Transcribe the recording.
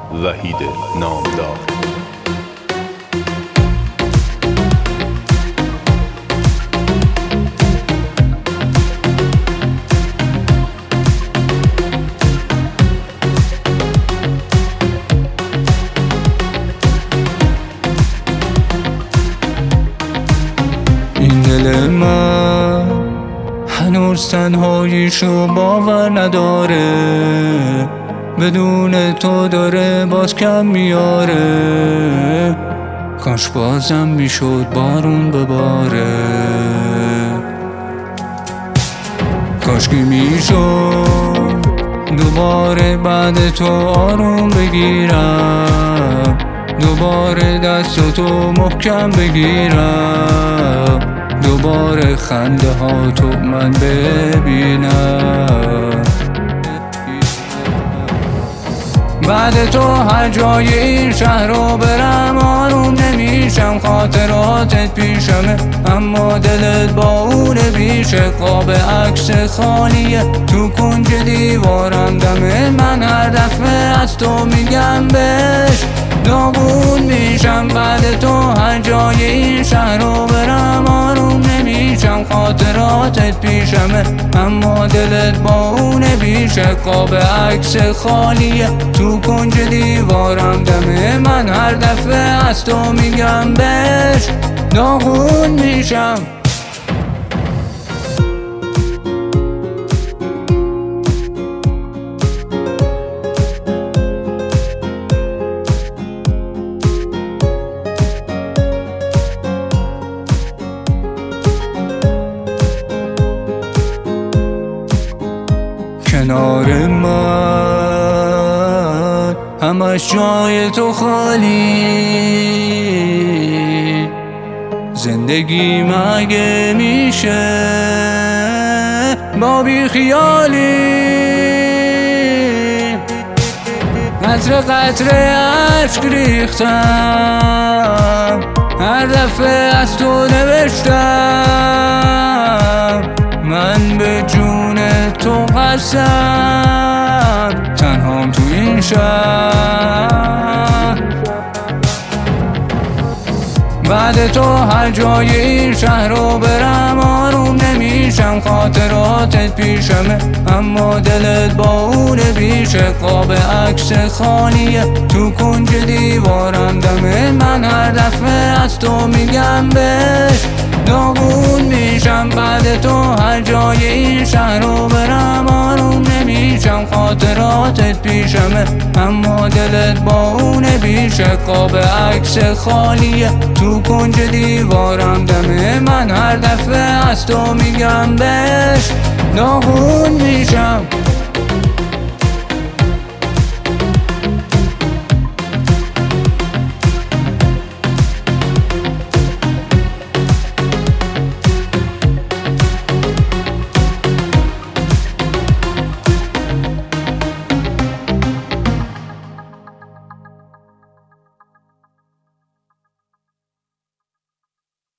وحید نامدار. این دل من هنوز تنهاییشو باور نداره، بدون تو داره باز کم میاره. کاش بازم میشد بارون بباره، کاش که میشد دوباره بعد تو آروم بگیرم، دوباره دست تو محکم بگیرم، دوباره خنده ها تو من ببینم. بعد تو هر جای این شهر رو برم آروم نمیشم، خاطراتت پیشمه اما دلت با اون بیشه. قاب عکس خالیه تو کنج دیوارم دمه من، هر دفعه از تو میگم بهش داغون میشم. بعد تو هر جای این شهر رو برم آروم نمیشم، خاطراتت پیشمه اما دلت با اون بیشه. قاب عکس خالیه تو کنج دیوارم دمه من، هر دفعه از تو میگم بهش داغون میشم. کنار من همش جای تو خالی، زندگی مگه میشه با بی خیالی؟ قطره قطره اشک ریختم هر دفعه از تو نوشتم، من به جون تو قسم تنهام تو این شهر. بعد تو هر جای این شهر رو برم آروم نمیشم، خاطراتت پیشمه اما دلت با اون بیشه. قاب عکس خالیه تو کنج دیوارم دمه من، هر دفعه از تو میگم بهش داغون میشم. بعد تو هر جای این شهر رو برم آروم نمیشم، خاطراتت پیشمه اما دلت با اون بیشه. قاب عکس خالیه تو کنج دیوارم دمه من، هر دفعه از تو میگم بهش داغون